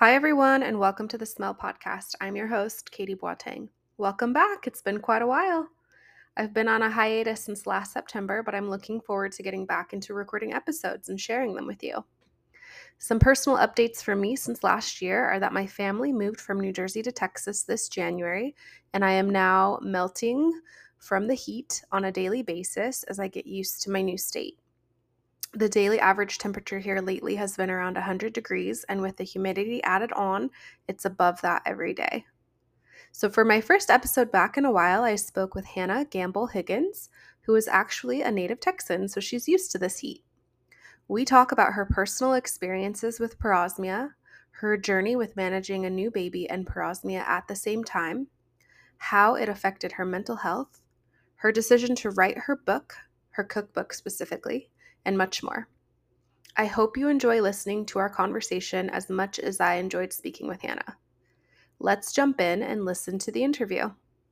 Hi, everyone, and welcome to the Smell Podcast. I'm your host, Katie Boateng. Welcome back. It's been quite a while. I've been on a hiatus since last September, but I'm looking forward to getting back into recording episodes and sharing them with you. Some personal updates for me since last year are that my family moved from New Jersey to Texas this January, and I am now melting from the heat on a daily basis as I get used to my new state. The daily average temperature here lately has been around 100 degrees, and with the humidity added on, it's above that every day. So for my first episode back in a while, I spoke with Hannah Gamble Higgins, who is actually a native Texan, so she's used to this heat. We talk about her personal experiences with parosmia, her journey with managing a new baby and parosmia at the same time, how it affected her mental health, her decision to write her book, her cookbook specifically, and much more. I hope you enjoy listening to our conversation as much as I enjoyed speaking with Hannah. Let's jump in and listen to the interview.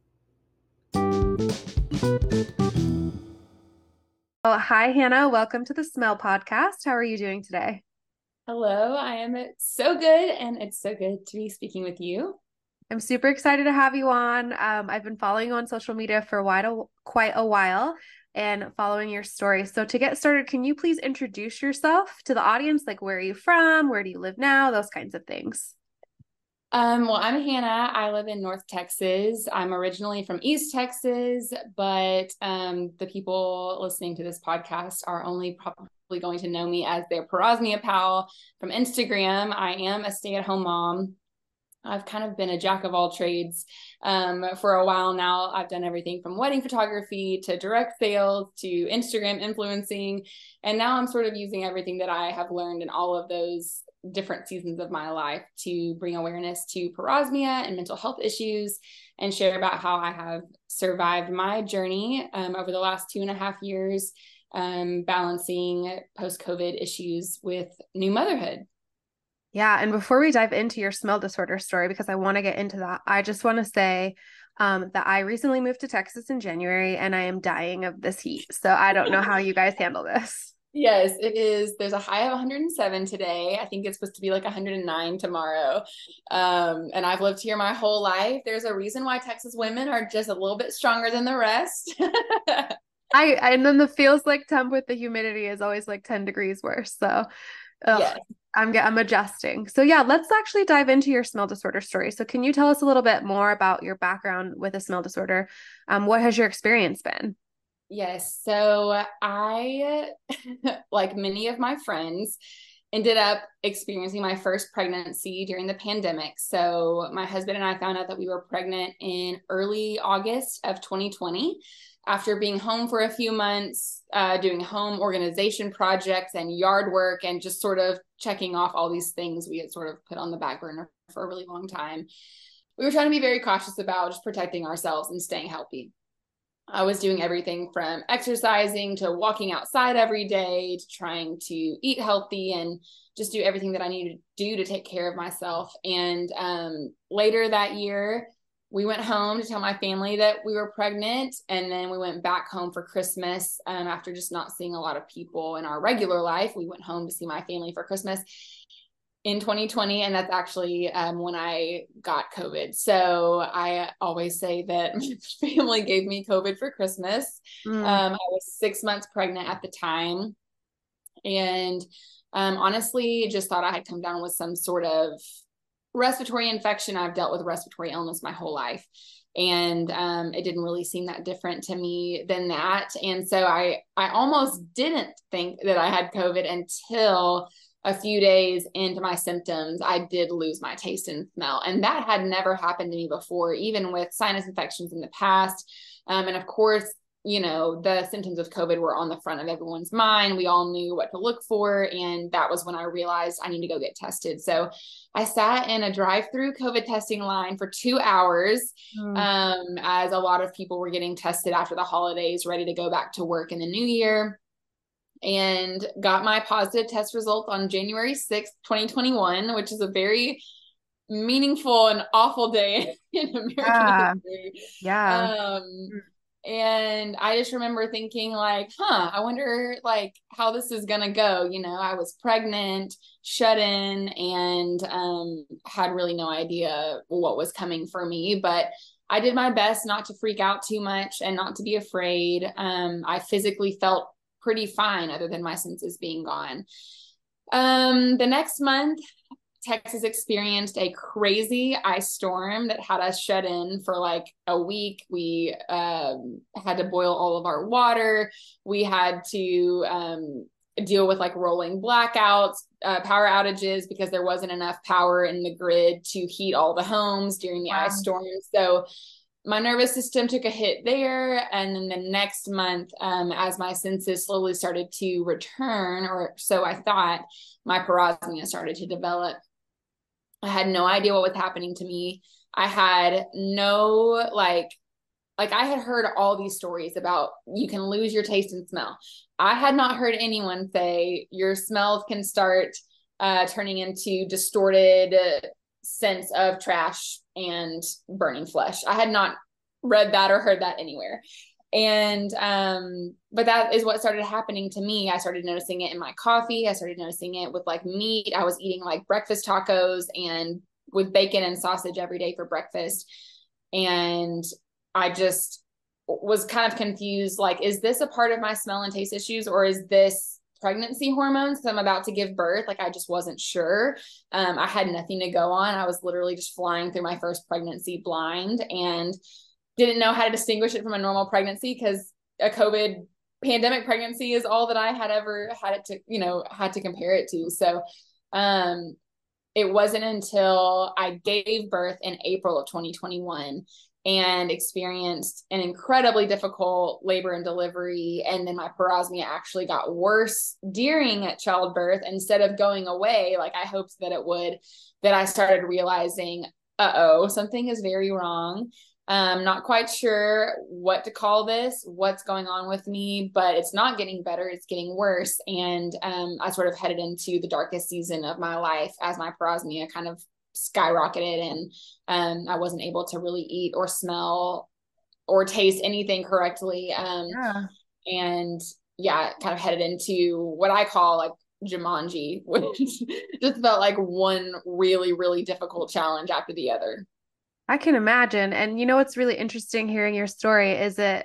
Oh, hi, Hannah. Welcome to the Smell Podcast. How are you doing today? Hello, I am so good, and it's so good to be speaking with you. I'm super excited to have you on. I've been following you on social media for quite a while and following your story. So to get started, can you please introduce yourself to the audience? Like, where are you from? Where do you live now? Those kinds of things. Well, I'm Hannah. I live in North Texas. I'm originally from East Texas, but the people listening to this podcast are only probably going to know me as their Parosmia Pal from Instagram. I am a stay-at-home mom. I've kind of been a jack of all trades for a while now. I've done everything from wedding photography to direct sales to Instagram influencing. And now I'm sort of using everything that I have learned in all of those different seasons of my life to bring awareness to parosmia and mental health issues and share about how I have survived my journey over the last 2.5 years, balancing post-COVID issues with new motherhood. Yeah, and before we dive into your smell disorder story, because I want to get into that, I just want to say that I recently moved to Texas in January and I am dying of this heat. So I don't know how you guys handle this. Yes, it is. There's a high of 107 today. I think it's supposed to be like 109 tomorrow. And I've lived here my whole life. There's a reason why Texas women are just a little bit stronger than the rest. And then the feels like temp with the humidity is always like 10 degrees worse. So ugh, Yes. I'm adjusting. So yeah, let's actually dive into your smell disorder story. So can you tell us a little bit more about your background with a smell disorder? What has your experience been? Yes. So I, like many of my friends, ended up experiencing my first pregnancy during the pandemic. So my husband and I found out that we were pregnant in early August of 2020 after being home for a few months, doing home organization projects and yard work and just sort of checking off all these things we had sort of put on the back burner for a really long time. We were trying to be very cautious about just protecting ourselves and staying healthy. I was doing everything from exercising to walking outside every day to trying to eat healthy and just do everything that I needed to do to take care of myself. And later that year, we went home to tell my family that we were pregnant. And then we went back home for Christmas after just not seeing a lot of people in our regular life. We went home to see my family for Christmas in 2020, and that's actually when I got COVID. So I always say that my family gave me COVID for Christmas. Mm. I was 6 months pregnant at the time, and honestly, just thought I had come down with some sort of respiratory infection. I've dealt with respiratory illness my whole life, and it didn't really seem that different to me than that. And so I almost didn't think that I had COVID until a few days into my symptoms. I did lose my taste and smell, and that had never happened to me before, even with sinus infections in the past. And of course, you know, the symptoms of COVID were on the front of everyone's mind. We all knew what to look for. And that was when I realized I need to go get tested. So I sat in a drive-through COVID testing line for 2 hours Mm. as a lot of people were getting tested after the holidays, ready to go back to work in the new year, and got my positive test result on January 6th, 2021, which is a very meaningful and awful day in American Yeah, history. yeah. Um, Mm. And I just remember thinking like, I wonder like how this is gonna go. I was pregnant, shut in, and had really no idea what was coming for me. But I did my best not to freak out too much and not to be afraid. I physically felt pretty fine other than my senses being gone. The next month, Texas experienced a crazy ice storm that had us shut in for like a week. We had to boil all of our water. We had to deal with like rolling blackouts, power outages, because there wasn't enough power in the grid to heat all the homes during the ice Wow. storm. So my nervous system took a hit there. And then the next month, as my senses slowly started to return, or so I thought, my parosmia started to develop. I had no idea what was happening to me. I had no like I had heard all these stories about you can lose your taste and smell. I had not heard anyone say your smells can start turning into distorted sense of trash and burning flesh. I had not read that or heard that anywhere. And but that is what started happening to me. I started noticing it in my coffee. I started noticing it with like meat. I was eating like breakfast tacos and with bacon and sausage every day for breakfast. And I just was kind of confused, like, is this a part of my smell and taste issues, or is this pregnancy hormones because I'm about to give birth? Like, I just wasn't sure. I had nothing to go on. I was literally just flying through my first pregnancy blind and didn't know how to distinguish it from a normal pregnancy, because a COVID pandemic pregnancy is all that I had ever had it to, had to compare it to. So, it wasn't until I gave birth in April of 2021 and experienced an incredibly difficult labor and delivery. And then my parosmia actually got worse during childbirth instead of going away like I hoped that it would, that I started realizing, something is very wrong. Not quite sure what to call this, what's going on with me, but it's not getting better. It's getting worse. And I sort of headed into the darkest season of my life as my parosmia kind of skyrocketed, and I wasn't able to really eat or smell or taste anything correctly. Yeah. And yeah, kind of headed into what I call like Jumanji, which just felt like one really, really difficult challenge after the other. I can imagine. And what's really interesting hearing your story is that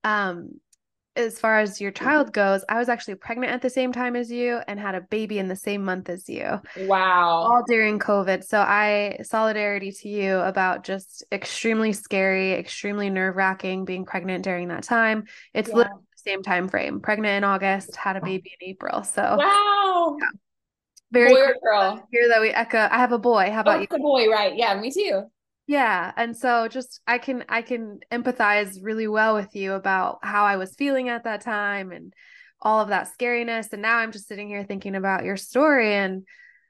um as far as your child goes, I was actually pregnant at the same time as you and had a baby in the same month as you, Wow. all during COVID. So I solidarity to you about just extremely scary, extremely nerve-wracking being pregnant during that time. It's Yeah. literally the same time frame. Pregnant in August, had a baby in April. So Wow. yeah, very Boy cool or girl? to hear that we echo. I have a boy. How Oh, about you? it's a boy, right? Yeah, me too. Yeah, and so just I can empathize really well with you about how I was feeling at that time and all of that scariness. And now I'm just sitting here thinking about your story, and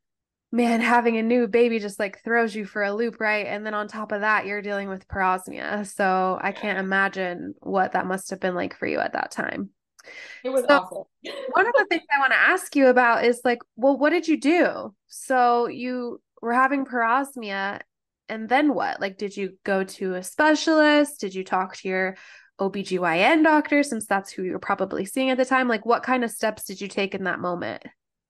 man, having a new baby just like throws you for a loop, right? And then on top of that, you're dealing with parosmia. So I can't imagine what that must have been like for you at that time. It was So awful. one of the things I want to ask you about is like, well, what did you do? So you were having parosmia, and then what? Like, did you go to a specialist? Did you talk to your OBGYN doctor, since that's who you were probably seeing at the time? Like, what kind of steps did you take in that moment?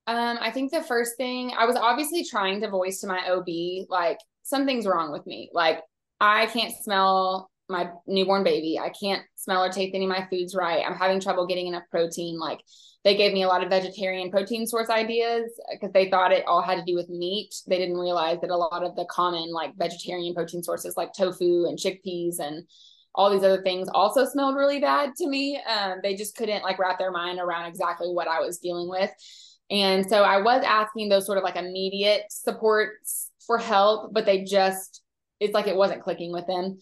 I think the first thing, I was obviously trying to voice to my OB, like, something's wrong with me. Like, I can't smell my newborn baby. I can't smell or taste any of my foods right. I'm having trouble getting enough protein. Like, they gave me a lot of vegetarian protein source ideas because they thought it all had to do with meat. They didn't realize that a lot of the common like vegetarian protein sources like tofu and chickpeas and all these other things also smelled really bad to me. They just couldn't like wrap their mind around exactly what I was dealing with. And so I was asking those sort of like immediate supports for help, but they just, it's like it wasn't clicking with them.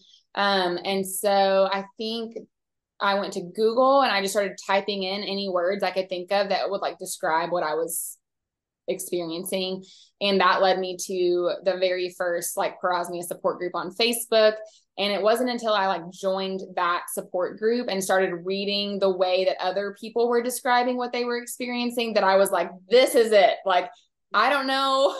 And so I think I went to Google and I just started typing in any words I could think of that would like describe what I was experiencing. And that led me to the very first like parosmia support group on Facebook. And it wasn't until I like joined that support group and started reading the way that other people were describing what they were experiencing that I was like, this is it. Like, I don't know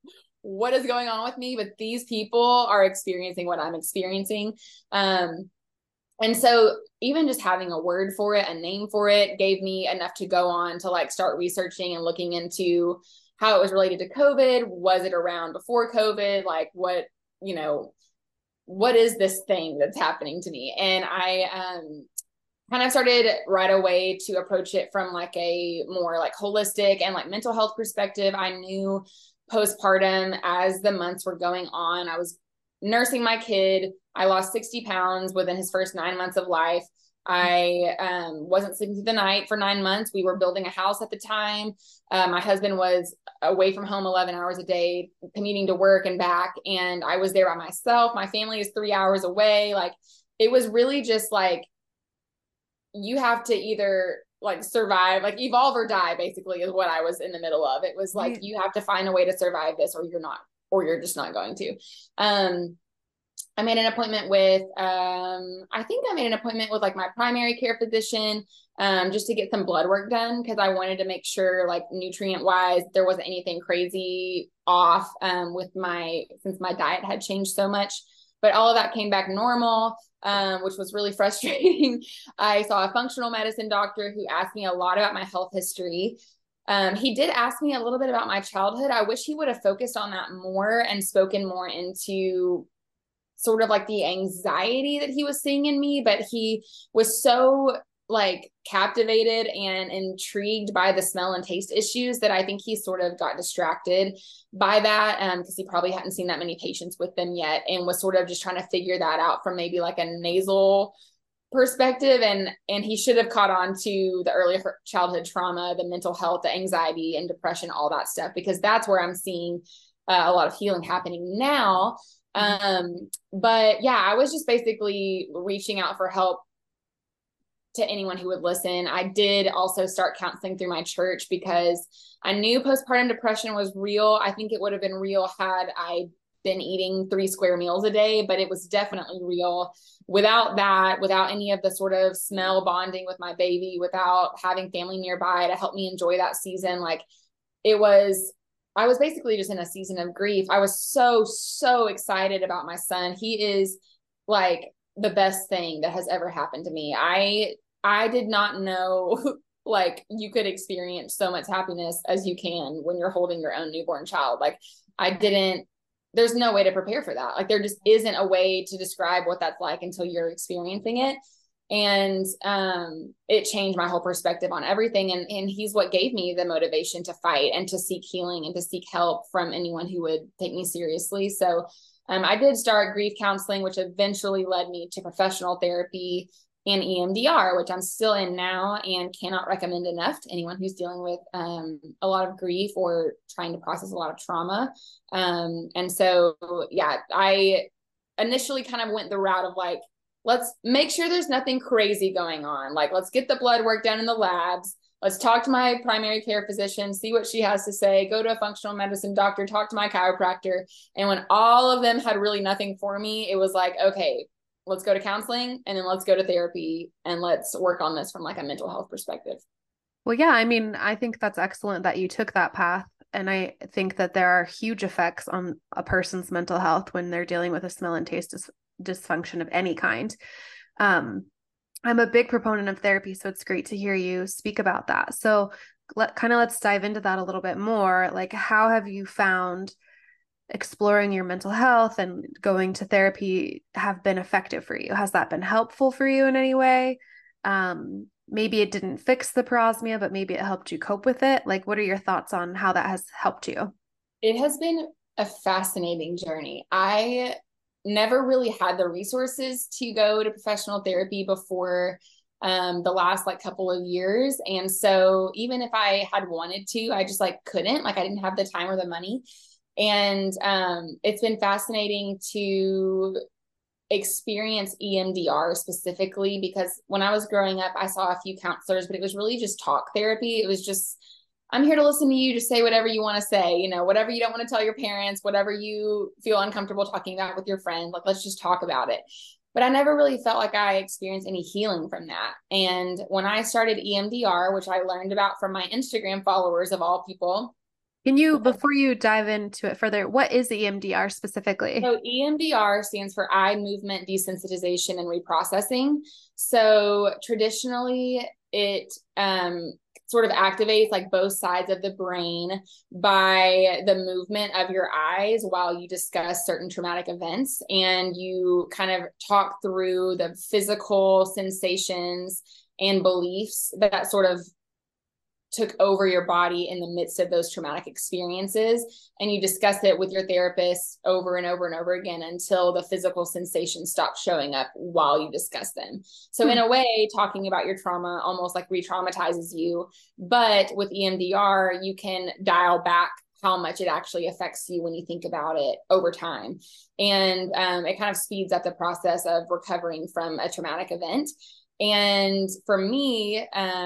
what is going on with me, but these people are experiencing what I'm experiencing. And so even just having a word for it, a name for it, gave me enough to go on to like start researching and looking into how it was related to COVID. Was it around before COVID? Like what, you know, what is this thing that's happening to me? And I kind of started right away to approach it from like a more like holistic and like mental health perspective. I knew postpartum, as the months were going on, I was nursing my kid. I lost 60 pounds within his first 9 months of life. I wasn't sleeping through the night for 9 months. We were building a house at the time. My husband was away from home 11 hours a day, commuting to work and back. And I was there by myself. My family is 3 hours away. Like it was really just like, you have to either like survive, like evolve or die, basically, is what I was in the middle of. It was like, you have to find a way to survive this or you're not, or you're just not going to. I made an appointment with, I think I made an appointment with like my primary care physician, just to get some blood work done. Cause I wanted to make sure like nutrient wise, there wasn't anything crazy off, with since my diet had changed so much, but all of that came back normal, which was really frustrating. I saw a functional medicine doctor who asked me a lot about my health history. He did ask me a little bit about my childhood. I wish he would have focused on that more and spoken more into sort of like the anxiety that he was seeing in me, but he was so like captivated and intrigued by the smell and taste issues that I think he sort of got distracted by that, because he probably hadn't seen that many patients with them yet and was sort of just trying to figure that out from maybe like a nasal perspective. And he should have caught on to the early childhood trauma, the mental health, the anxiety and depression, all that stuff, because that's where I'm seeing a lot of healing happening now. But yeah, I was just basically reaching out for help to anyone who would listen. I did also start counseling through my church because I knew postpartum depression was real. I think it would have been real had I been eating 3 square meals a day, but it was definitely real without that, without any of the sort of smell bonding with my baby, without having family nearby to help me enjoy that season. Like I was basically just in a season of grief. I was so excited about my son. He is like the best thing that has ever happened to me. I did not know like you could experience so much happiness as you can when you're holding your own newborn child. Like I didn't, there's no way to prepare for that. Like there just isn't a way to describe what that's like until you're experiencing it. And it changed my whole perspective on everything. And he's what gave me the motivation to fight and to seek healing and to seek help from anyone who would take me seriously. So I did start grief counseling, which eventually led me to professional therapy and EMDR, which I'm still in now and cannot recommend enough to anyone who's dealing with a lot of grief or trying to process a lot of trauma. And so, yeah, I initially kind of went the route of like, let's make sure there's nothing crazy going on. Like, let's get the blood work done in the labs. Let's talk to my primary care physician, see what she has to say, go to a functional medicine doctor, talk to my chiropractor. And when all of them had really nothing for me, it was like, okay, let's go to counseling and then let's go to therapy and let's work on this from like a mental health perspective. Well, yeah, I mean, I think that's excellent that you took that path. And I think that there are huge effects on a person's mental health when they're dealing with a smell and taste dysfunction of any kind. I'm a big proponent of therapy, so it's great to hear you speak about that. So let's dive into that a little bit more. Like, how have you found exploring your mental health and going to therapy have been effective for you? Has that been helpful for you in any way? Maybe it didn't fix the parosmia, but maybe it helped you cope with it. Like, what are your thoughts on how that has helped you? It has been a fascinating journey. I never really had the resources to go to professional therapy before the last like couple of years. And so even if I had wanted to, I just like couldn't, like I didn't have the time or the money. And it's been fascinating to experience EMDR specifically because when I was growing up, I saw a few counselors, but it was really just talk therapy. It was just, I'm here to listen to you, just say whatever you want to say, you know, whatever you don't want to tell your parents, whatever you feel uncomfortable talking about with your friend, like, let's just talk about it. But I never really felt like I experienced any healing from that. And when I started EMDR, which I learned about from my Instagram followers of all people, Can you, before you dive into it further, what is EMDR specifically? So EMDR stands for eye movement desensitization and reprocessing. So traditionally, it sort of activates like both sides of the brain by the movement of your eyes while you discuss certain traumatic events, and you kind of talk through the physical sensations and beliefs that sort of took over your body in the midst of those traumatic experiences, and you discuss it with your therapist over and over and over again until the physical sensations stop showing up while you discuss them. So in a way, talking about your trauma almost like re-traumatizes you, but with EMDR you can dial back how much it actually affects you when you think about it over time, and it kind of speeds up the process of recovering from a traumatic event. And for me,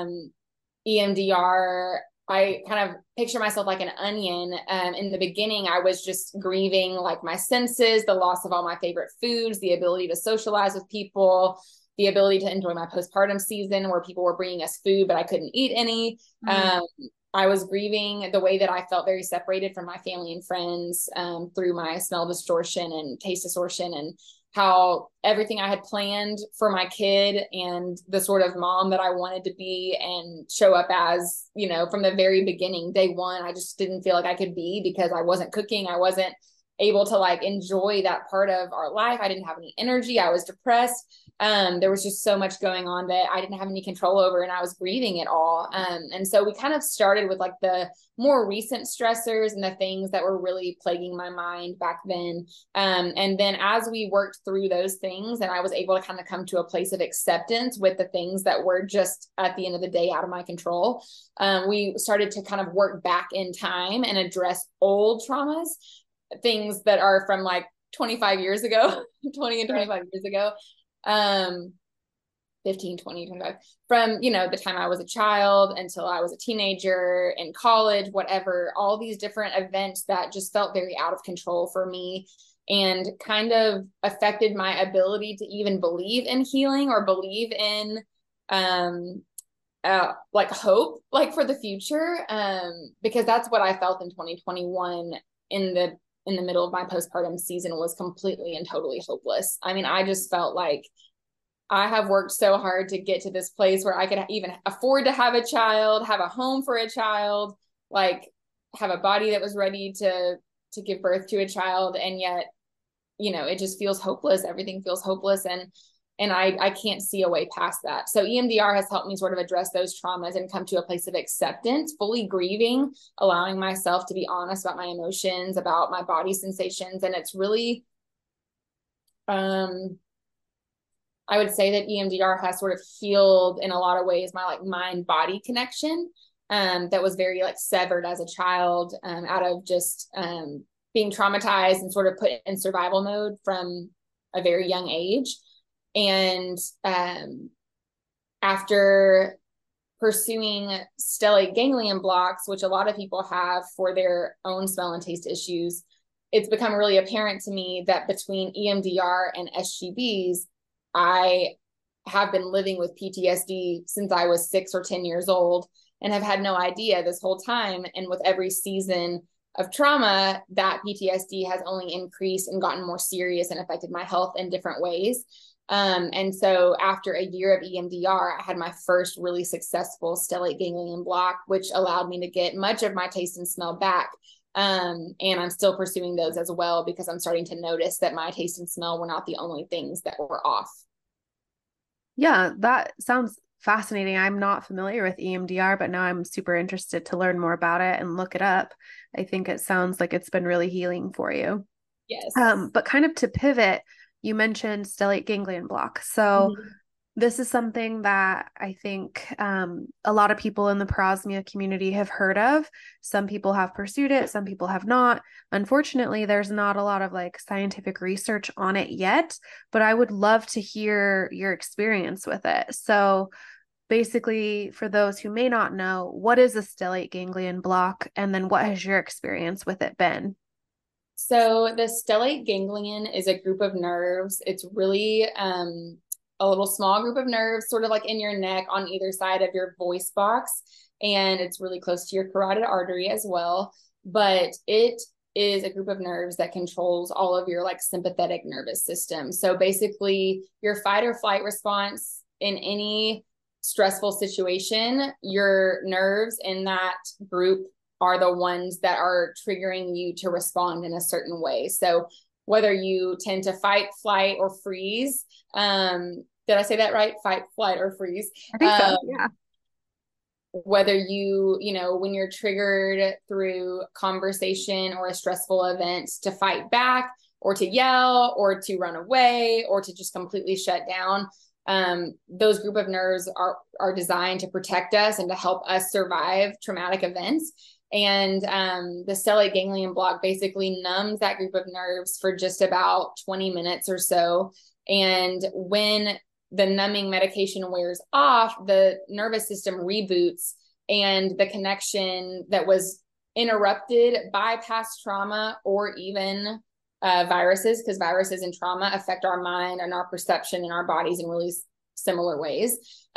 EMDR, I kind of picture myself like an onion. In the beginning, I was just grieving like my senses, the loss of all my favorite foods, the ability to socialize with people, the ability to enjoy my postpartum season where people were bringing us food, but I couldn't eat any. I was grieving the way that I felt very separated from my family and friends through my smell distortion and taste distortion, and how everything I had planned for my kid and the sort of mom that I wanted to be and show up as, you know, from the very beginning, day one, I just didn't feel like I could be because I wasn't cooking. I wasn't able to like enjoy that part of our life. I didn't have any energy. I was depressed. There was just so much going on that I didn't have any control over, and I was grieving it all. And so we kind of started with like the more recent stressors and the things that were really plaguing my mind back then. And then as we worked through those things and I was able to kind of come to a place of acceptance with the things that were just at the end of the day out of my control, we started to kind of work back in time and address old traumas, things that are from like 25 years ago, 20 and 25 years ago, 15, 20, 25, from, you know, the time I was a child until I was a teenager, in college, whatever, all these different events that just felt very out of control for me and kind of affected my ability to even believe in healing or believe in like hope, like for the future, because that's what I felt in 2021 in the middle of my postpartum season, was completely and totally hopeless. I mean, I just felt like I have worked so hard to get to this place where I could even afford to have a child, have a home for a child, like have a body that was ready to give birth to a child. And yet, you know, it just feels hopeless. Everything feels hopeless. And I can't see a way past that. So EMDR has helped me sort of address those traumas and come to a place of acceptance, fully grieving, allowing myself to be honest about my emotions, about my body sensations. And it's really, I would say that EMDR has sort of healed in a lot of ways my like mind body connection that was very like severed as a child out of just being traumatized and sort of put in survival mode from a very young age. And after pursuing stellate ganglion blocks, which a lot of people have for their own smell and taste issues, it's become really apparent to me that between EMDR and SGBs, I have been living with PTSD since I was 6 or 10 years old and have had no idea this whole time. And with every season of trauma, that PTSD has only increased and gotten more serious and affected my health in different ways. And so after a year of EMDR, I had my first really successful stellate ganglion block, which allowed me to get much of my taste and smell back. And I'm still pursuing those as well because I'm starting to notice that my taste and smell were not the only things that were off. Yeah, that sounds fascinating. I'm not familiar with EMDR, but now I'm super interested to learn more about it and look it up. I think it sounds like it's been really healing for you. Yes. But kind of to pivot, you mentioned stellate ganglion block. So this is something that I think a lot of people in the parosmia community have heard of. Some people have pursued it, some people have not. Unfortunately, there's not a lot of like scientific research on it yet, but I would love to hear your experience with it. So basically, for those who may not know, what is a stellate ganglion block? And then what has your experience with it been? So the stellate ganglion is a group of nerves. It's really a little small group of nerves, sort of like in your neck on either side of your voice box. And it's really close to your carotid artery as well. but it is a group of nerves that controls all of your like sympathetic nervous system. So basically your fight or flight response in any stressful situation, your nerves in that group are the ones that are triggering you to respond in a certain way. So whether you tend to fight, flight, or freeze, did I say that right? Fight, flight, or freeze. I think so. Yeah. Whether you know, when you're triggered through conversation or a stressful event to fight back or to yell or to run away or to just completely shut down, those group of nerves are designed to protect us and to help us survive traumatic events. And the stellate ganglion block basically numbs that group of nerves for just about 20 minutes or so. And when the numbing medication wears off, the nervous system reboots, and the connection that was interrupted by past trauma or even viruses, because viruses and trauma affect our mind and our perception and our bodies in really similar ways.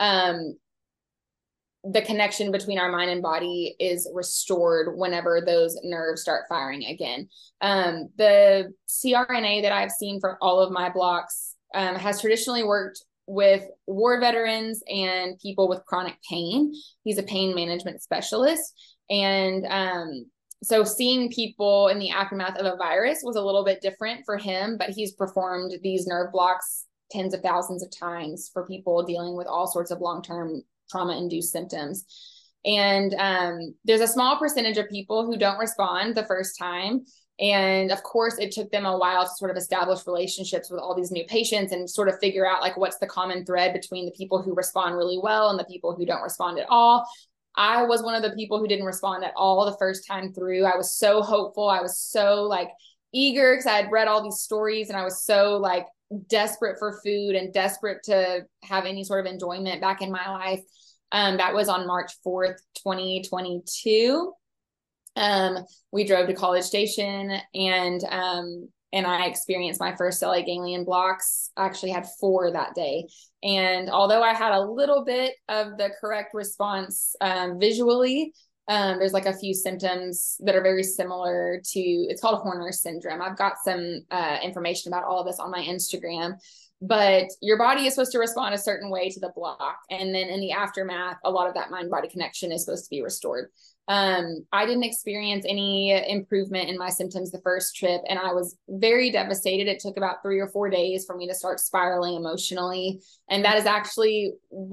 The connection between our mind and body is restored whenever those nerves start firing again. The CRNA that I've seen for all of my blocks has traditionally worked with war veterans and people with chronic pain. He's a pain management specialist. And so seeing people in the aftermath of a virus was a little bit different for him, but he's performed these nerve blocks tens of thousands of times for people dealing with all sorts of long-term trauma-induced symptoms. And there's a small percentage of people who don't respond the first time. And of course, it took them a while to sort of establish relationships with all these new patients and sort of figure out like what's the common thread between the people who respond really well and the people who don't respond at all. I was one of the people who didn't respond at all the first time through. I was so hopeful. I was so like eager because I had read all these stories and I was so like desperate for food and desperate to have any sort of enjoyment back in my life. That was on March 4th, 2022. We drove to College Station and I experienced my first stellate ganglion blocks. I actually had 4 that day. And although I had a little bit of the correct response visually, there's like a few symptoms that are very similar to, it's called Horner syndrome. I've got some information about all of this on my Instagram, but your body is supposed to respond a certain way to the block. And then in the aftermath, a lot of that mind-body connection is supposed to be restored. I didn't experience any improvement in my symptoms the first trip, and I was very devastated. It took about 3 or 4 days for me to start spiraling emotionally. And that was actually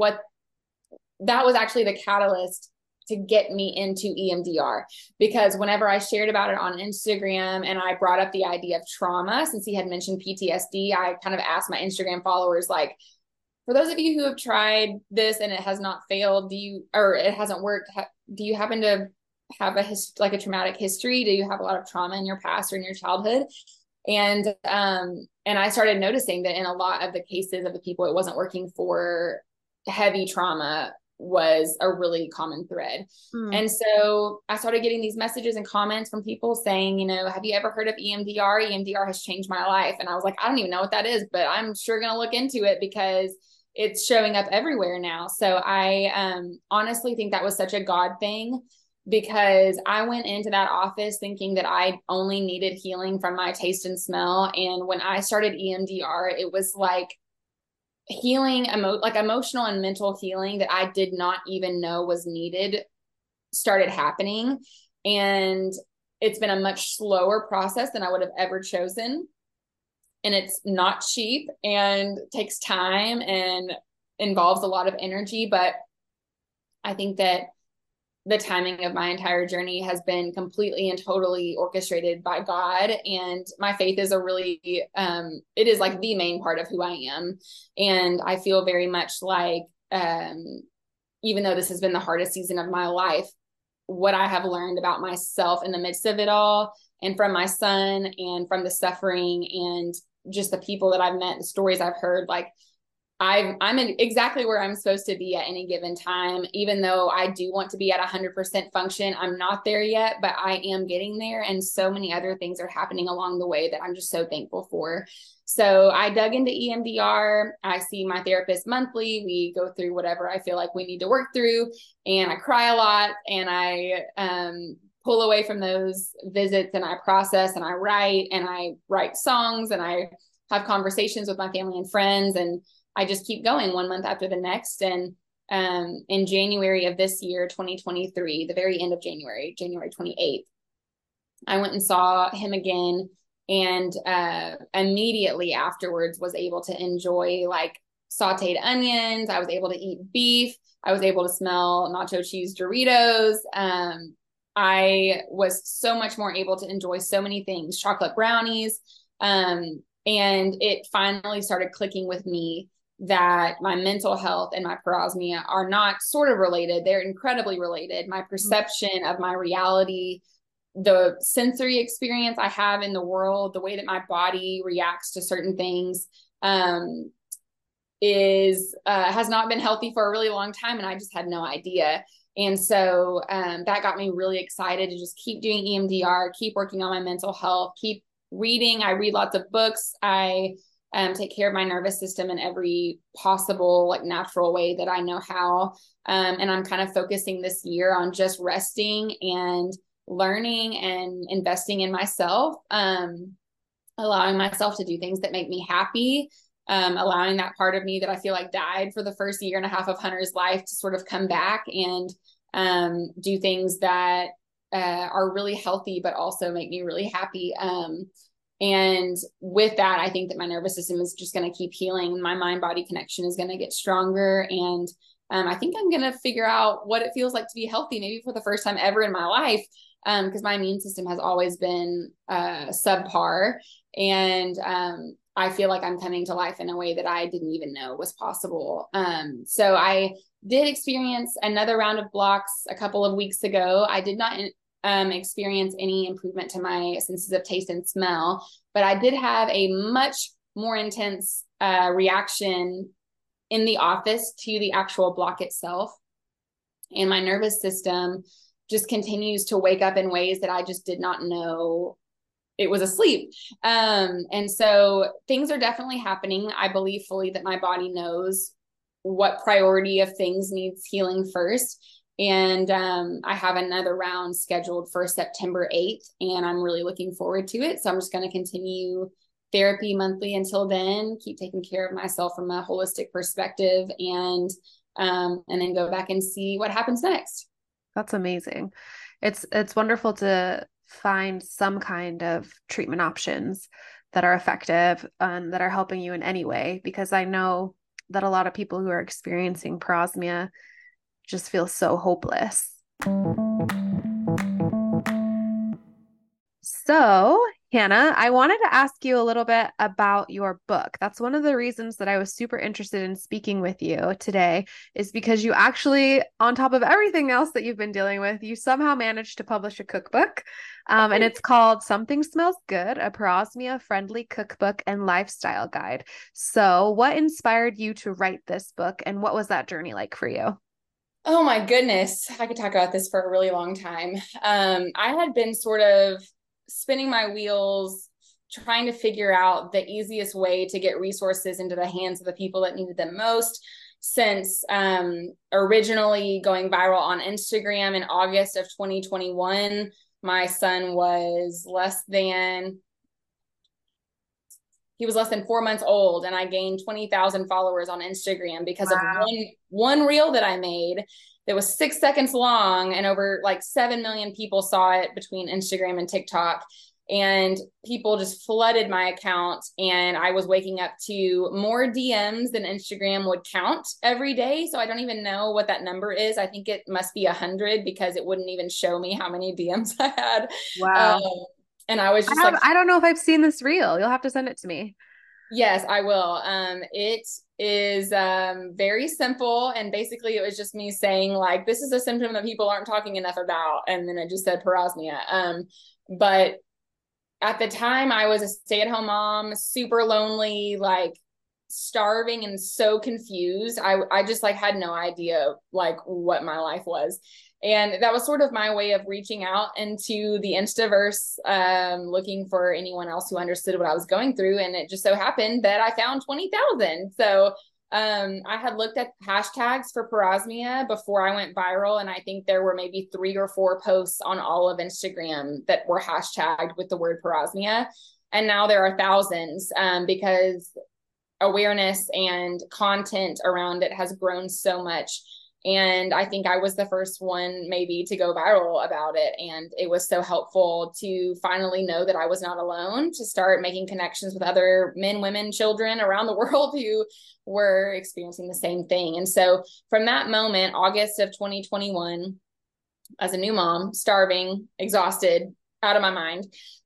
the catalyst to get me into EMDR, because whenever I shared about it on Instagram and I brought up the idea of trauma, since he had mentioned PTSD, I kind of asked my Instagram followers, like, for those of you who have tried this and it has not failed, or it hasn't worked, do you happen to have a traumatic history? Do you have a lot of trauma in your past or in your childhood? And I started noticing that in a lot of the cases of the people it wasn't working for, heavy trauma was a really common thread. And so I started getting these messages and comments from people saying, you know, have you ever heard of EMDR? EMDR has changed my life. And I was like, I don't even know what that is, but I'm sure going to look into it because it's showing up everywhere now. So I honestly think that was such a God thing, because I went into that office thinking that I only needed healing from my taste and smell. And when I started EMDR, it was like healing, like emotional and mental healing that I did not even know was needed started happening. And it's been a much slower process than I would have ever chosen. And it's not cheap and takes time and involves a lot of energy. But I think that the timing of my entire journey has been completely and totally orchestrated by God. And my faith is it is like the main part of who I am. And I feel very much like, even though this has been the hardest season of my life, what I have learned about myself in the midst of it all, and from my son and from the suffering and just the people that I've met, the stories I've heard, like I'm in exactly where I'm supposed to be at any given time. Even though I do want to be at 100% function, I'm not there yet, but I am getting there. And so many other things are happening along the way that I'm just so thankful for. So I dug into EMDR. I see my therapist monthly. We go through whatever I feel like we need to work through, and I cry a lot, and I pull away from those visits and I process and I write songs and I have conversations with my family and friends. And I just keep going one month after the next. And in January of this year, 2023, the very end of January, January 28th, I went and saw him again, and immediately afterwards was able to enjoy like sauteed onions. I was able to eat beef. I was able to smell nacho cheese Doritos. I was so much more able to enjoy so many things, chocolate brownies. And it finally started clicking with me that my mental health and my parosmia are not sort of related. They're incredibly related. My perception of my reality, the sensory experience I have in the world, the way that my body reacts to certain things, has not been healthy for a really long time. And I just had no idea. And so that got me really excited to just keep doing EMDR, keep working on my mental health, keep reading. I read lots of books. I take care of my nervous system in every possible like natural way that I know how. And I'm kind of focusing this year on just resting and learning and investing in myself, allowing myself to do things that make me happy, allowing that part of me that I feel like died for the first year and a half of Hunter's life to sort of come back and do things that are really healthy, but also make me really happy. And with that, I think that my nervous system is just going to keep healing. My mind-body connection is going to get stronger. And I think I'm going to figure out what it feels like to be healthy, maybe for the first time ever in my life, because my immune system has always been subpar. And I feel like I'm coming to life in a way that I didn't even know was possible. So I did experience another round of blocks a couple of weeks ago. I did not experience any improvement to my senses of taste and smell, but I did have a much more intense reaction in the office to the actual block itself. And my nervous system just continues to wake up in ways that I just did not know it was asleep. And so things are definitely happening. I believe fully that my body knows what priority of things needs healing first. And I have another round scheduled for September 8th, and I'm really looking forward to it. So I'm just going to continue therapy monthly until then, keep taking care of myself from a holistic perspective, and then go back and see what happens next. That's amazing. It's wonderful to find some kind of treatment options that are effective and that are helping you in any way, because I know that a lot of people who are experiencing parosmia just feel so hopeless. So, Hannah, I wanted to ask you a little bit about your book. That's one of the reasons that I was super interested in speaking with you today, is because you actually, on top of everything else that you've been dealing with, you somehow managed to publish a cookbook. And it's called Something Smells Good, a parosmia-friendly cookbook and lifestyle guide. So what inspired you to write this book, and what was that journey like for you? Oh my goodness. I could talk about this for a really long time. I had been sort of spinning my wheels, trying to figure out the easiest way to get resources into the hands of the people that needed them most, since originally going viral on Instagram in August of 2021. My son was less than 4 months old, and I gained 20,000 followers on Instagram because of one reel that I made that was 6 seconds long, and over like 7 million people saw it between Instagram and TikTok. And people just flooded my account, and I was waking up to more DMs than Instagram would count every day. So I don't even know what that number is. I think it must be 100, because it wouldn't even show me how many DMs I had. Wow. And I was just I don't know if I've seen this reel. You'll have to send it to me. Yes, I will. It is very simple. And basically it was just me saying like, this is a symptom that people aren't talking enough about. And then it just said parosmia. But at the time I was a stay-at-home mom, super lonely, like starving and so confused. I just like had no idea like what my life was. And that was sort of my way of reaching out into the Instaverse, looking for anyone else who understood what I was going through. And it just so happened that I found 20,000. So I had looked at hashtags for parosmia before I went viral, and I think there were maybe 3 or 4 posts on all of Instagram that were hashtagged with the word parosmia. And now there are thousands, because awareness and content around it has grown so much. And I think I was the first one maybe to go viral about it. And it was so helpful to finally know that I was not alone, to start making connections with other men, women, children around the world who were experiencing the same thing. And so from that moment, August of 2021, as a new mom, starving, exhausted, out of my mind,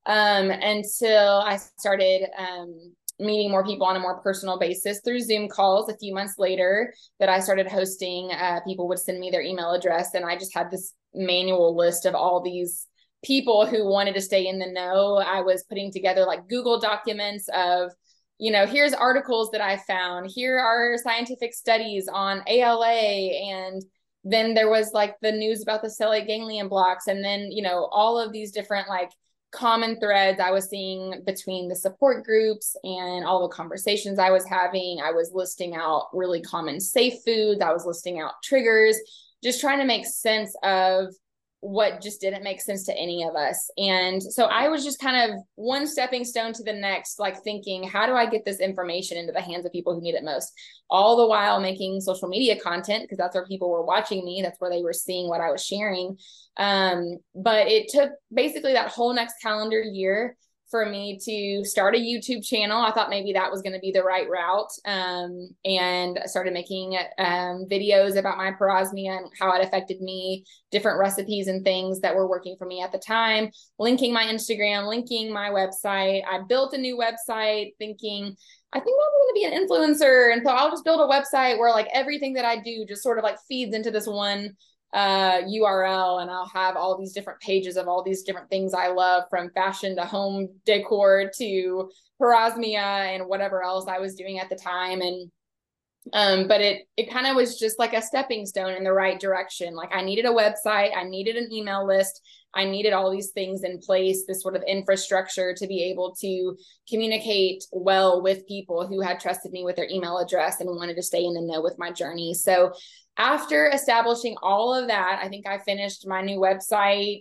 until I started meeting more people on a more personal basis through Zoom calls a few months later that I started hosting. People would send me their email address, and I just had this manual list of all these people who wanted to stay in the know. I was putting together like Google documents of, here's articles that I found. Here are scientific studies on ALA. And then there was like the news about the stellate ganglion blocks. And then, all of these different like common threads I was seeing between the support groups and all the conversations I was having. I was listing out really common safe foods. I was listing out triggers, just trying to make sense of what just didn't make sense to any of us. And so I was just kind of one stepping stone to the next, like thinking, how do I get this information into the hands of people who need it most? All the while making social media content, because that's where people were watching me. That's where they were seeing what I was sharing. But it took basically that whole next calendar year for me to start a YouTube channel. I thought maybe that was going to be the right route. And I started making videos about my parosmia and how it affected me, different recipes and things that were working for me at the time, linking my Instagram, linking my website. I built a new website thinking, I think I'm going to be an influencer. And so I'll just build a website where like everything that I do just sort of like feeds into this one URL, and I'll have all these different pages of all these different things I love, from fashion to home decor to parosmia and whatever else I was doing at the time. And but it kind of was just like a stepping stone in the right direction. Like I needed a website, I needed an email list, I needed all these things in place, this sort of infrastructure to be able to communicate well with people who had trusted me with their email address and wanted to stay in the know with my journey. So after establishing all of that, I think I finished my new website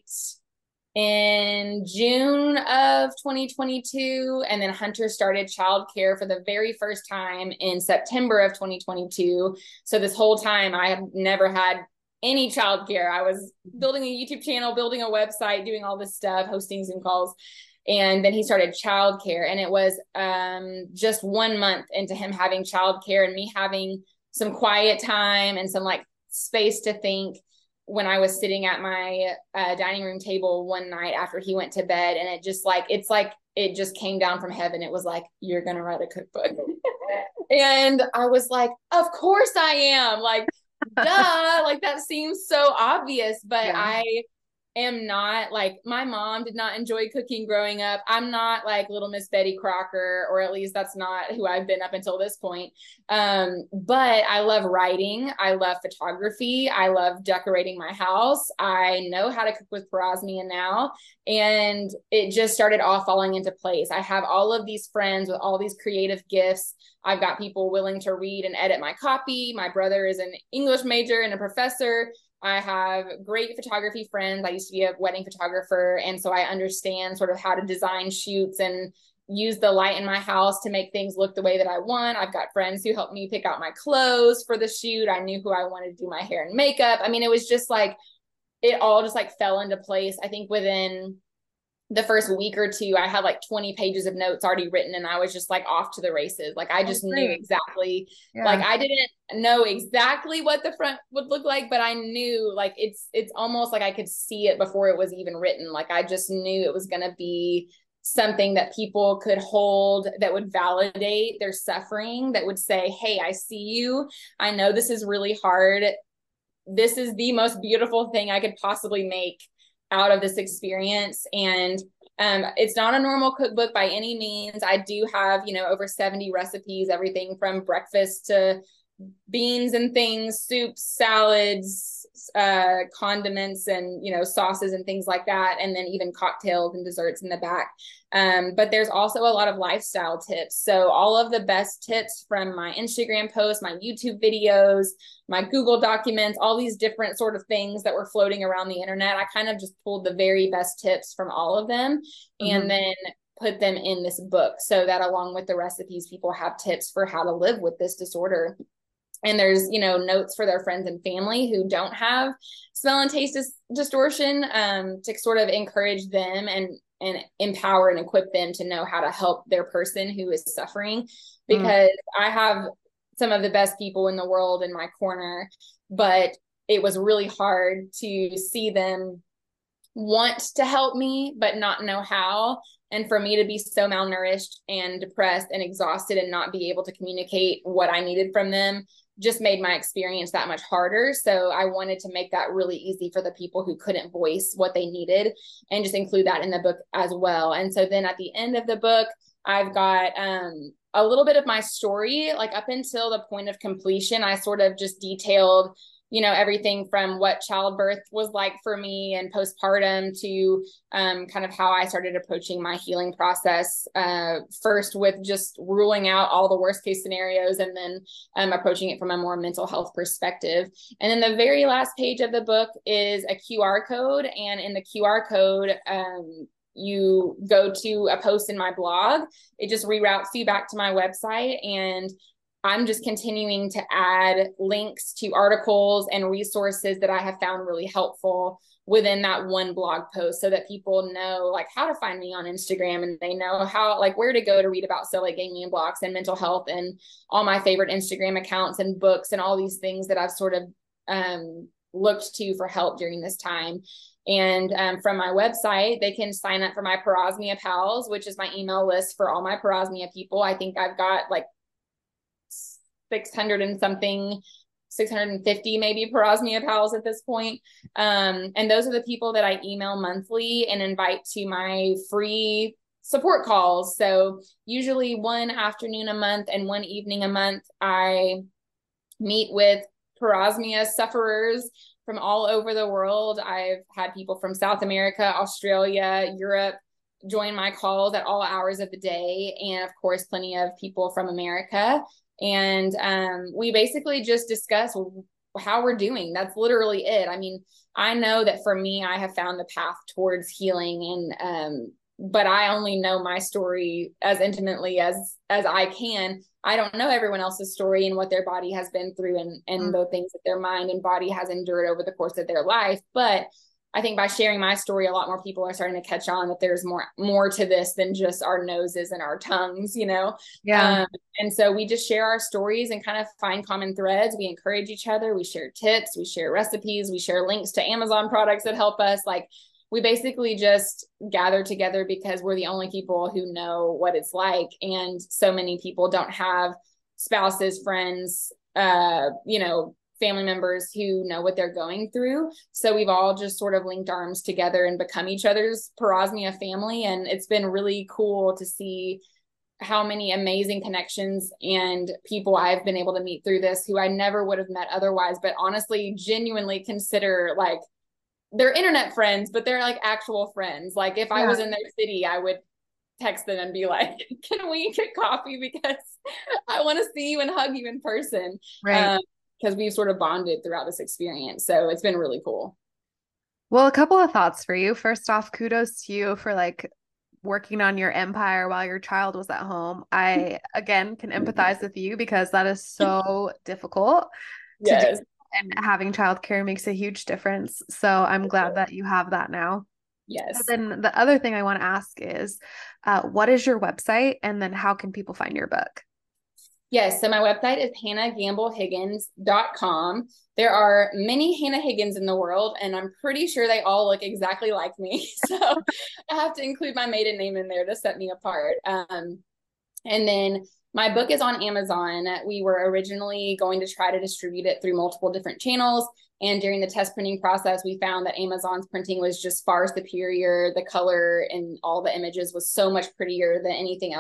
in June of 2022. And then Hunter started childcare for the very first time in September of 2022. So this whole time I had never had any childcare. I was building a YouTube channel, building a website, doing all this stuff, hosting Zoom calls. And then he started childcare. And it was just 1 month into him having childcare and me having some quiet time and some like space to think, when I was sitting at my dining room table one night after he went to bed. And it just like, it's like, it just came down from heaven. It was like, you're going to write a cookbook. And I was like, of course I am. Like, duh, like that seems so obvious, but yeah. I am not like, my mom did not enjoy cooking growing up. I'm not like little Miss Betty Crocker, or at least that's not who I've been up until this point. But I love writing. I love photography. I love decorating my house. I know how to cook with parosmia now. And it just started all falling into place. I have all of these friends with all these creative gifts. I've got people willing to read and edit my copy. My brother is an English major and a professor. I have great photography friends. I used to be a wedding photographer. And so I understand sort of how to design shoots and use the light in my house to make things look the way that I want. I've got friends who helped me pick out my clothes for the shoot. I knew who I wanted to do my hair and makeup. I mean, it was just like, it all just like fell into place. I think within the first week or two, I had like 20 pages of notes already written, and I was just like off to the races. Like I just knew exactly, like I didn't know exactly what the front would look like, but I knew like, it's almost like I could see it before it was even written. Like I just knew it was going to be something that people could hold, that would validate their suffering, that would say, hey, I see you. I know this is really hard. This is the most beautiful thing I could possibly make out of this experience. And it's not a normal cookbook by any means. I do have, over 70 recipes, everything from breakfast to beans and things, soups, salads, condiments, and sauces and things like that, and then even cocktails and desserts in the back. But there's also a lot of lifestyle tips. So all of the best tips from my Instagram posts, my YouTube videos, my Google documents, all these different sort of things that were floating around the internet, I kind of just pulled the very best tips from all of them, and then put them in this book, so that along with the recipes, people have tips for how to live with this disorder. And there's, notes for their friends and family who don't have smell and taste distortion, to sort of encourage them and empower and equip them to know how to help their person who is suffering. Because I have some of the best people in the world in my corner, but it was really hard to see them want to help me, but not know how. And for me to be so malnourished and depressed and exhausted and not be able to communicate what I needed from them just made my experience that much harder. So I wanted to make that really easy for the people who couldn't voice what they needed, and just include that in the book as well. And so then at the end of the book, I've got a little bit of my story, like up until the point of completion. I sort of just detailed everything from what childbirth was like for me and postpartum to kind of how I started approaching my healing process, first with just ruling out all the worst case scenarios, and then approaching it from a more mental health perspective. And then the very last page of the book is a QR code. And in the QR code, you go to a post in my blog. It just reroutes you back to my website, and I'm just continuing to add links to articles and resources that I have found really helpful within that one blog post, so that people know like how to find me on Instagram, and they know how, like, where to go to read about stellate ganglion blocks and mental health and all my favorite Instagram accounts and books and all these things that I've sort of looked to for help during this time. And from my website, they can sign up for my Parosmia Pals, which is my email list for all my parosmia people. I think I've got like 600 and something, 650 maybe Parosmia Pals at this point. And those are the people that I email monthly and invite to my free support calls. So usually one afternoon a month and one evening a month, I meet with parosmia sufferers from all over the world. I've had people from South America, Australia, Europe join my calls at all hours of the day. And of course, plenty of people from America. And we basically just discuss how we're doing. That's literally it. I mean, I know that for me, I have found the path towards healing, and but I only know my story as intimately as I can. I don't know everyone else's story and what their body has been through, and the things that their mind and body has endured over the course of their life. But I think by sharing my story, a lot more people are starting to catch on that there's more to this than just our noses and our tongues, Yeah. And so we just share our stories and kind of find common threads. We encourage each other. We share tips. We share recipes. We share links to Amazon products that help us. Like, we basically just gather together because we're the only people who know what it's like. And so many people don't have spouses, friends, family members who know what they're going through. So we've all just sort of linked arms together and become each other's parosmia family. And it's been really cool to see how many amazing connections and people I've been able to meet through this, who I never would have met otherwise, but honestly, genuinely consider like they're internet friends, but they're like actual friends. Like if I was in their city, I would text them and be like, can we get coffee? Because I want to see you and hug you in person. Right. Because we've sort of bonded throughout this experience. So it's been really cool. Well, a couple of thoughts for you. First off, kudos to you for like working on your empire while your child was at home. I, again, can empathize with you because that is so difficult to do. Yes. And having childcare makes a huge difference. So I'm glad that you have that now. Yes. And then the other thing I want to ask is, what is your website? And then how can people find your book? Yes. So my website is hannahgamblehiggins.com. There are many Hannah Higgins in the world, and I'm pretty sure they all look exactly like me. So I have to include my maiden name in there to set me apart. And then my book is on Amazon. We were originally going to try to distribute it through multiple different channels. And during the test printing process, we found that Amazon's printing was just far superior. The color and all the images was so much prettier than anything else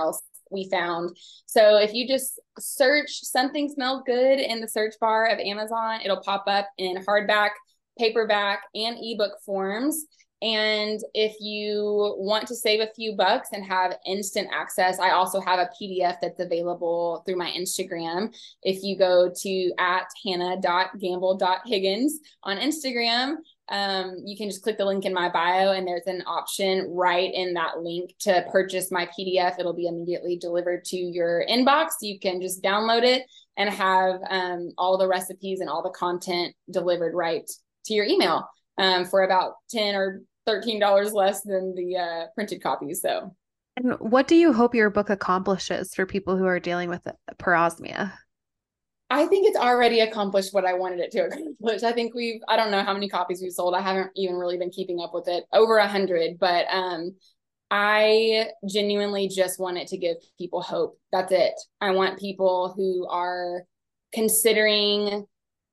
we found. So if you just search "something smells good" in the search bar of Amazon, it'll pop up in hardback, paperback, and ebook forms. And if you want to save a few bucks and have instant access, I also have a PDF that's available through my Instagram. If you go to @hannah.gamble.higgins on Instagram, you can just click the link in my bio, and there's an option right in that link to purchase my PDF. It'll be immediately delivered to your inbox. You can just download it and have all the recipes and all the content delivered right to your email for about $10 or $13 less than the printed copies. So, And what do you hope your book accomplishes for people who are dealing with parosmia? I think it's already accomplished what I wanted it to accomplish. I think I don't know how many copies we've sold. I haven't even really been keeping up with it. Over 100, but I genuinely just want it to give people hope. That's it. I want people who are considering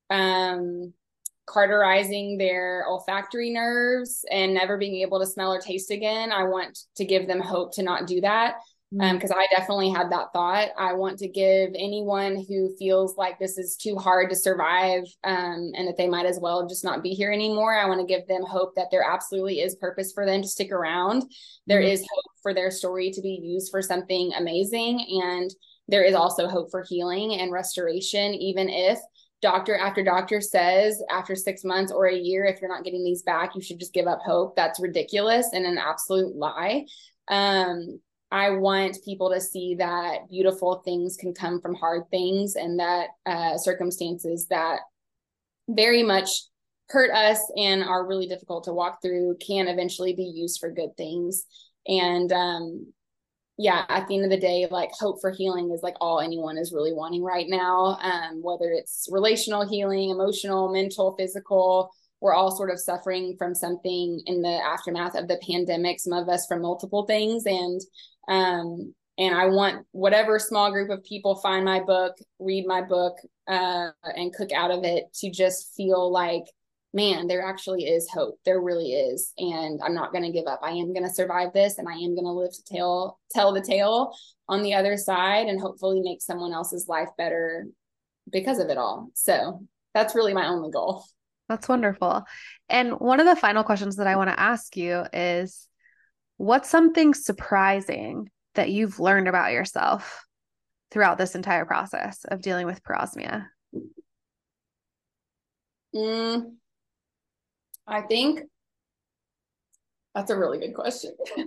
cauterizing their olfactory nerves and never being able to smell or taste again. I want to give them hope to not do that. Because I definitely had that thought. I want to give anyone who feels like this is too hard to survive and that they might as well just not be here anymore. I want to give them hope that there absolutely is purpose for them to stick around. There is hope for their story to be used for something amazing. And there is also hope for healing and restoration, even if doctor after doctor says after 6 months or a year, if you're not getting these back, you should just give up hope. That's ridiculous and an absolute lie. I want people to see that beautiful things can come from hard things, and that circumstances that very much hurt us and are really difficult to walk through can eventually be used for good things. And yeah, at the end of the day, like, hope for healing is like all anyone is really wanting right now, whether it's relational healing, emotional, mental, physical. We're all sort of suffering from something in the aftermath of the pandemic, some of us from multiple things. And I want whatever small group of people find my book, read my book, and cook out of it to just feel like, man, there actually is hope. There really is. And I'm not going to give up. I am going to survive this, and I am going to live to tell the tale on the other side, and hopefully make someone else's life better because of it all. So that's really my only goal. That's wonderful. And one of the final questions that I want to ask you is, what's something surprising that you've learned about yourself throughout this entire process of dealing with parosmia? I think that's a really good question.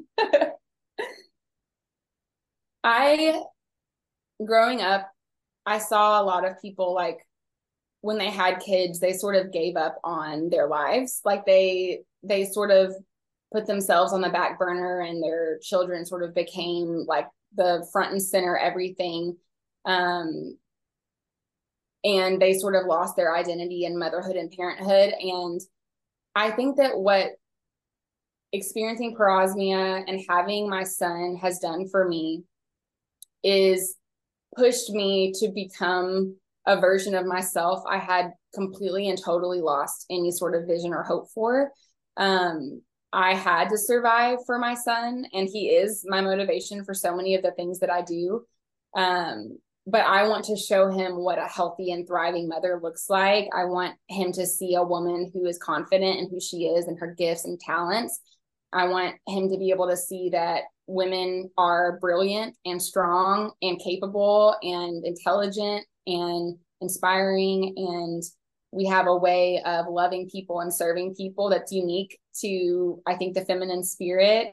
Growing up, I saw a lot of people, like, when they had kids, they sort of gave up on their lives. Like they sort of put themselves on the back burner, and their children sort of became like the front and center everything. And they sort of lost their identity in motherhood and parenthood. And I think that what experiencing parosmia and having my son has done for me is pushed me to become a version of myself I had completely and totally lost any sort of vision or hope for. I had to survive for my son, and he is my motivation for so many of the things that I do. But I want to show him what a healthy and thriving mother looks like. I want him to see a woman who is confident in who she is and her gifts and talents. I want him to be able to see that women are brilliant and strong and capable and intelligent and inspiring. And we have a way of loving people and serving people that's unique to, I think, the feminine spirit.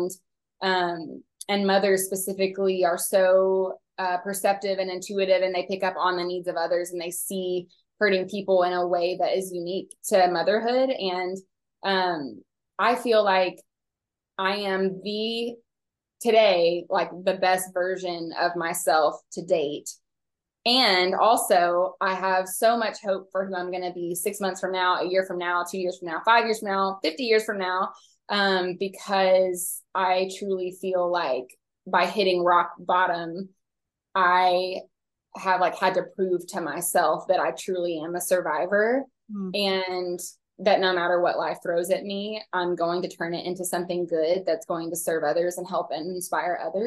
And mothers specifically are so perceptive and intuitive, and they pick up on the needs of others, and they see hurting people in a way that is unique to motherhood. And I feel like I am today, like, the best version of myself to date. And also, I have so much hope for who I'm going to be 6 months from now, a year from now, 2 years from now, 5 years from now, 50 years from now, because I truly feel like by hitting rock bottom, I have had to prove to myself that I truly am a survivor, and that no matter what life throws at me, I'm going to turn it into something good that's going to serve others and help and inspire others.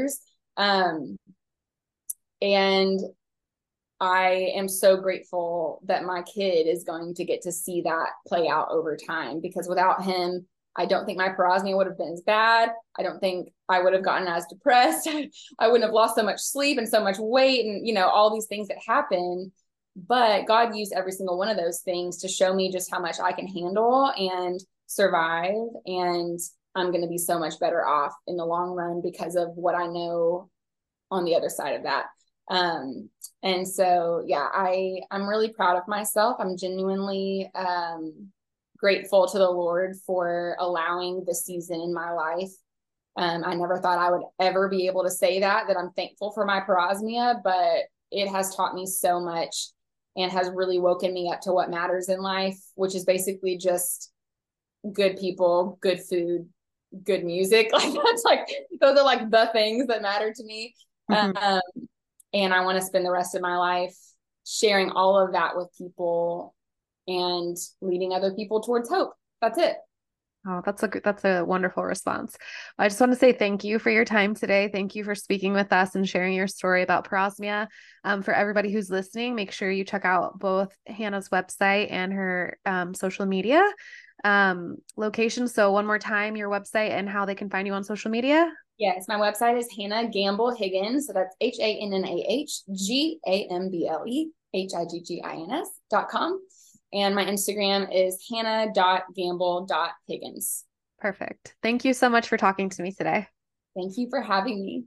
Um, and I am so grateful that my kid is going to get to see that play out over time, because without him, I don't think my parosmia would have been as bad. I don't think I would have gotten as depressed. I wouldn't have lost so much sleep and so much weight and, all these things that happen. But God used every single one of those things to show me just how much I can handle and survive. And I'm going to be so much better off in the long run because of what I know on the other side of that. Um, and so, yeah, I'm really proud of myself. I'm genuinely grateful to the Lord for allowing this season in my life. I never thought I would ever be able to say that I'm thankful for my parosmia, but it has taught me so much and has really woken me up to what matters in life, which is basically just good people, good food, good music. Like that's like, those are like the things that matter to me. Mhm. Um, and I want to spend the rest of my life sharing all of that with people and leading other people towards hope. That's it. Oh, that's a wonderful response. I just want to say thank you for your time today. Thank you for speaking with us and sharing your story about parosmia. For everybody who's listening, make sure you check out both Hannah's website and her social media location. So one more time, your website and how they can find you on social media. Yes, my website is Hannah Gamble Higgins. So that's HANNAHGAMBLEHIGGINS.com. And my Instagram is hannah.gamble.higgins. Perfect. Thank you so much for talking to me today. Thank you for having me.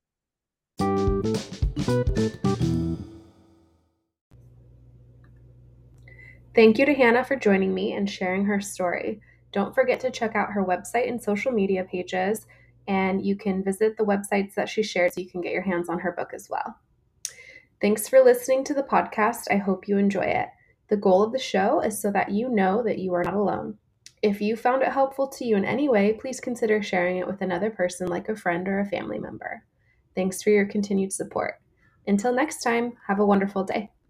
Thank you to Hannah for joining me and sharing her story. Don't forget to check out her website and social media pages, and you can visit the websites that she shared so you can get your hands on her book as well. Thanks for listening to the podcast. I hope you enjoy it. The goal of the show is so that you know that you are not alone. If you found it helpful to you in any way, please consider sharing it with another person like a friend or a family member. Thanks for your continued support. Until next time, have a wonderful day.